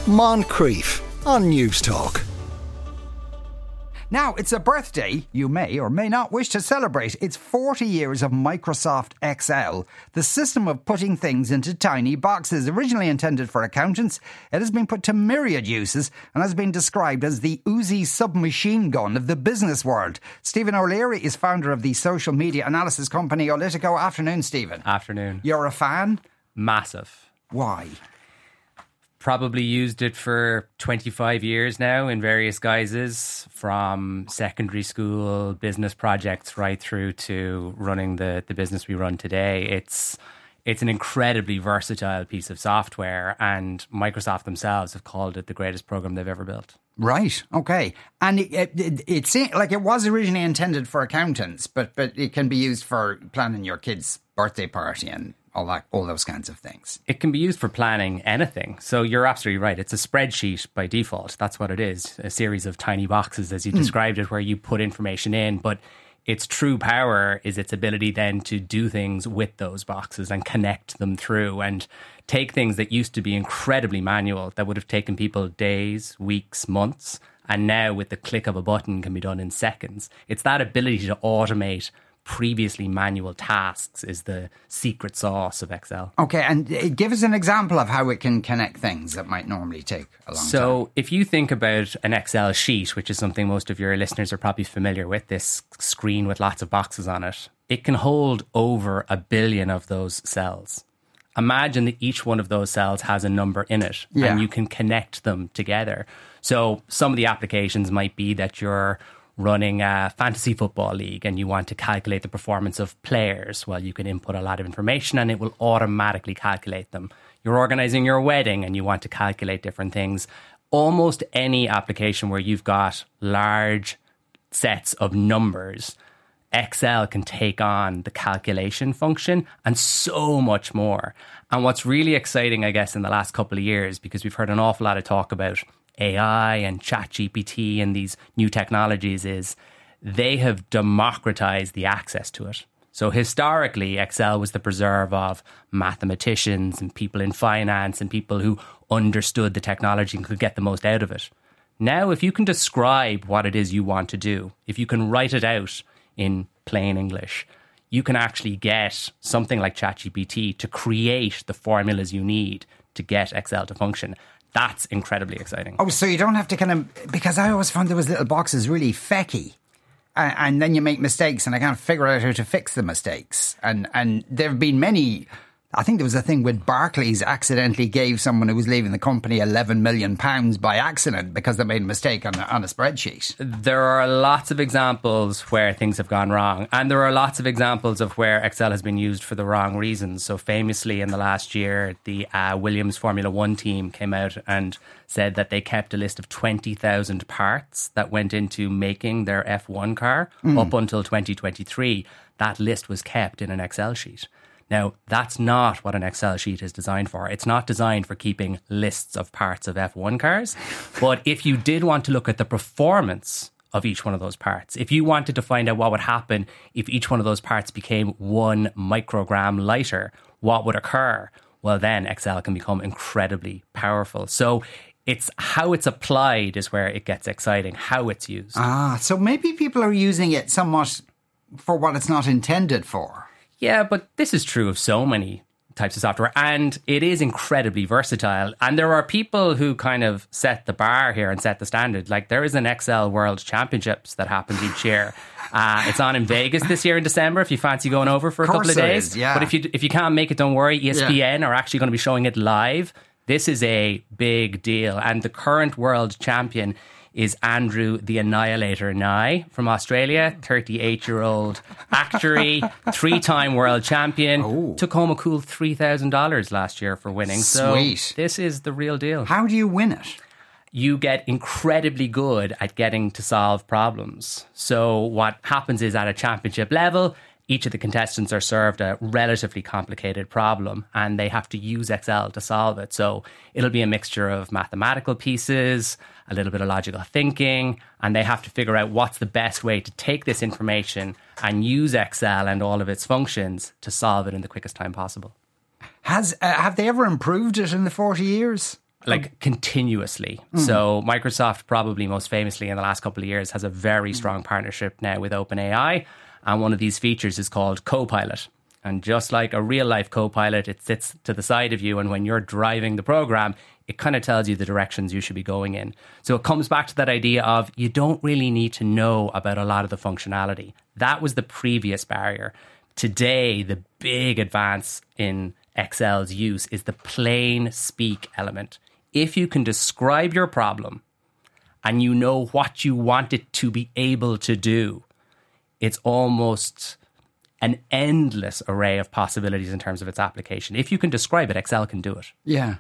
Moncrief on News Talk. Now, it's a birthday you may or may not wish to celebrate. It's 40 years of Microsoft Excel, the system of putting things into tiny boxes. Originally intended for accountants, it has been put to myriad uses and has been described as the Uzi submachine gun of the business world. Stephen O'Leary is founder of the social media analysis company Olytico. Afternoon, Stephen. Afternoon. You're a fan? Massive. Why? Probably used it for 25 years now in various guises, from secondary school business projects right through to running the business we run today. It's an incredibly versatile piece of software, and Microsoft themselves have called it the greatest program they've ever built. Right, okay. And it seemed like it was originally intended for accountants, but it can be used for planning your kid's birthday party and all those kinds of things. It can be used for planning anything. So you're absolutely right. It's a spreadsheet by default. That's what it is. A series of tiny boxes, as you described it, where you put information in. But its true power is its ability then to do things with those boxes and connect them through and take things that used to be incredibly manual, that would have taken people days, weeks, months, and now with the click of a button can be done in seconds. It's that ability to automate previously manual tasks is the secret sauce of Excel. Okay, and give us an example of how it can connect things that might normally take a long time. So if you think about an Excel sheet, which is something most of your listeners are probably familiar with, this screen with lots of boxes on it, it can hold over 1 billion of those cells. Imagine that each one of those cells has a number in it, and you can connect them together. So some of the applications might be that you're running a fantasy football league and you want to calculate the performance of players. Well, you can input a lot of information and it will automatically calculate them. You're organizing your wedding and you want to calculate different things. Almost any application where you've got large sets of numbers, Excel can take on the calculation function and so much more. And what's really exciting, I guess, in the last couple of years, because we've heard an awful lot of talk about AI and ChatGPT and these new technologies, is they have democratized the access to it. So historically, Excel was the preserve of mathematicians and people in finance and people who understood the technology and could get the most out of it. Now, if you can describe what it is you want to do, if you can write it out in plain English, you can actually get something like ChatGPT to create the formulas you need to get Excel to function. That's incredibly exciting. Oh, so you don't have to because I always found those little boxes really fecky. And then you make mistakes and I can't figure out how to fix the mistakes. And there have been many. I think there was a thing with Barclays accidentally gave someone who was leaving the company £11 million by accident because they made a mistake on a spreadsheet. There are lots of examples where things have gone wrong. And there are lots of examples of where Excel has been used for the wrong reasons. So famously in the last year, the Williams Formula One team came out and said that they kept a list of 20,000 parts that went into making their F1 car up until 2023. That list was kept in an Excel sheet. Now, that's not what an Excel sheet is designed for. It's not designed for keeping lists of parts of F1 cars. But if you did want to look at the performance of each one of those parts, if you wanted to find out what would happen if each one of those parts became 1 microgram lighter, what would occur? Well, then Excel can become incredibly powerful. So it's how it's applied is where it gets exciting, how it's used. So maybe people are using it somewhat for what it's not intended for. Yeah, but this is true of so many types of software, and it is incredibly versatile. And there are people who kind of set the bar here and set the standard. Like there is an Excel World Championships that happens each year. It's on in Vegas this year in December if you fancy going over for a couple of days. Is, yeah. But if you can't make it, don't worry. ESPN are actually going to be showing it live. This is a big deal. And the current world champion is Andrew the Annihilator Nye from Australia, 38-year-old actuary, 3-time world champion. Took home a cool $3,000 last year for winning. Sweet. So this is the real deal. How do you win it? You get incredibly good at getting to solve problems. So what happens is at a championship level, each of the contestants are served a relatively complicated problem and they have to use Excel to solve it. So it'll be a mixture of mathematical pieces, a little bit of logical thinking, and they have to figure out what's the best way to take this information and use Excel and all of its functions to solve it in the quickest time possible. Have they ever improved it in the 40 years? like continuously. So Microsoft probably most famously in the last couple of years has a very strong partnership now with OpenAI. And one of these features is called Copilot. And just like a real life Copilot, it sits to the side of you. And when you're driving the program, it kind of tells you the directions you should be going in. So it comes back to that idea of you don't really need to know about a lot of the functionality. That was the previous barrier. Today, the big advance in Excel's use is the plain speak element. If you can describe your problem and you know what you want it to be able to do, it's almost an endless array of possibilities in terms of its application. If you can describe it, Excel can do it. Yeah.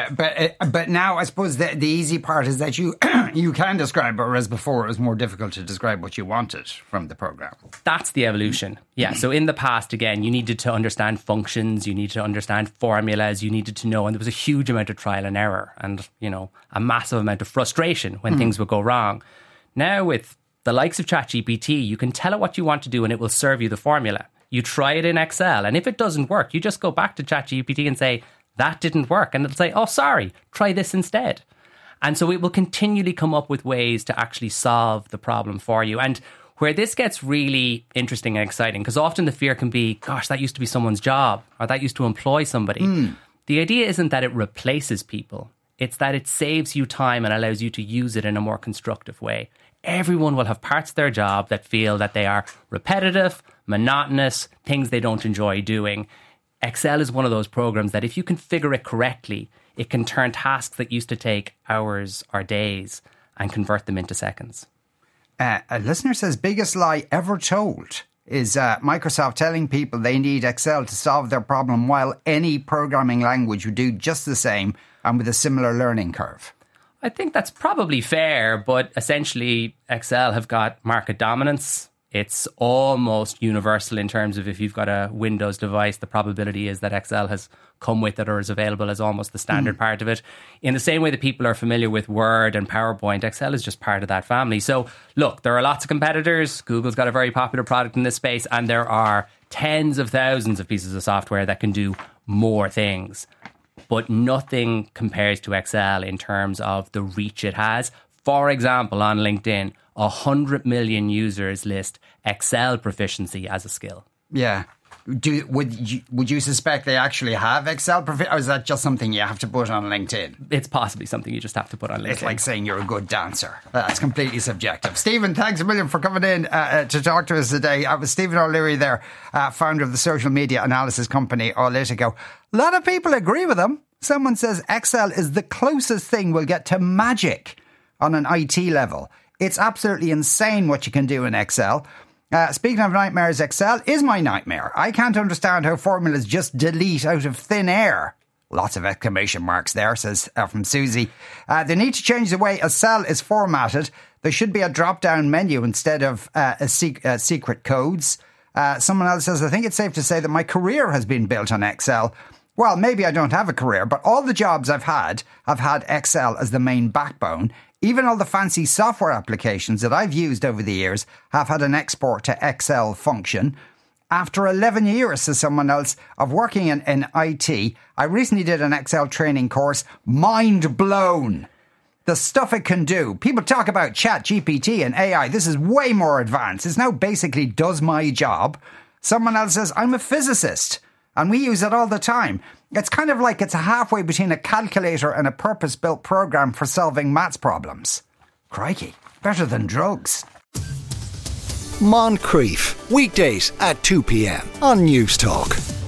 But now I suppose the easy part is that you you can describe it, whereas before it was more difficult to describe what you wanted from the program. That's the evolution. Yeah. So in the past, again, you needed to understand functions, you needed to understand formulas, you needed to know, and there was a huge amount of trial and error and, a massive amount of frustration when things would go wrong. Now with the likes of ChatGPT, you can tell it what you want to do and it will serve you the formula. You try it in Excel, and if it doesn't work, you just go back to ChatGPT and say, that didn't work. And it'll say, oh, sorry, try this instead. And so it will continually come up with ways to actually solve the problem for you. And where this gets really interesting and exciting, because often the fear can be, gosh, that used to be someone's job, or that used to employ somebody. The idea isn't that it replaces people. It's that it saves you time and allows you to use it in a more constructive way. Everyone will have parts of their job that feel that they are repetitive, monotonous, things they don't enjoy doing. Excel is one of those programs that if you configure it correctly, it can turn tasks that used to take hours or days and convert them into seconds. A listener says, biggest lie ever told is Microsoft telling people they need Excel to solve their problem while any programming language would do just the same and with a similar learning curve. I think that's probably fair, but essentially Excel have got market dominance. It's almost universal in terms of if you've got a Windows device, the probability is that Excel has come with it or is available as almost the standard part of it. In the same way that people are familiar with Word and PowerPoint, Excel is just part of that family. So look, there are lots of competitors. Google's got a very popular product in this space, and there are tens of thousands of pieces of software that can do more things. But nothing compares to Excel in terms of the reach it has. For example, on LinkedIn, 100 million users list Excel proficiency as a skill. Yeah. Would you suspect they actually have Excel proficiency, or is that just something you have to put on LinkedIn? It's possibly something you just have to put on LinkedIn. It's like saying you're a good dancer. That's completely subjective. Stephen, thanks a million for coming in to talk to us today. I was Stephen O'Leary there, founder of the social media analysis company Analytico. A lot of people agree with him. Someone says Excel is the closest thing we'll get to magic on an IT level. It's absolutely insane what you can do in Excel. Speaking of nightmares, Excel is my nightmare. I can't understand how formulas just delete out of thin air. Lots of exclamation marks there, says from Susie. They need to change the way a cell is formatted. There should be a drop-down menu instead of secret codes. Someone else says, I think it's safe to say that my career has been built on Excel. Well, maybe I don't have a career, but all the jobs I've had Excel as the main backbone. Even all the fancy software applications that I've used over the years have had an export to Excel function. After 11 years, says someone else, of working in IT, I recently did an Excel training course. Mind blown. The stuff it can do. People talk about ChatGPT and AI. This is way more advanced. It now basically does my job. Someone else says, I'm a physicist, and we use it all the time. It's kind of like it's halfway between a calculator and a purpose-built program for solving maths problems. Crikey, better than drugs. Moncrief, weekdays at 2 p.m. on News Talk.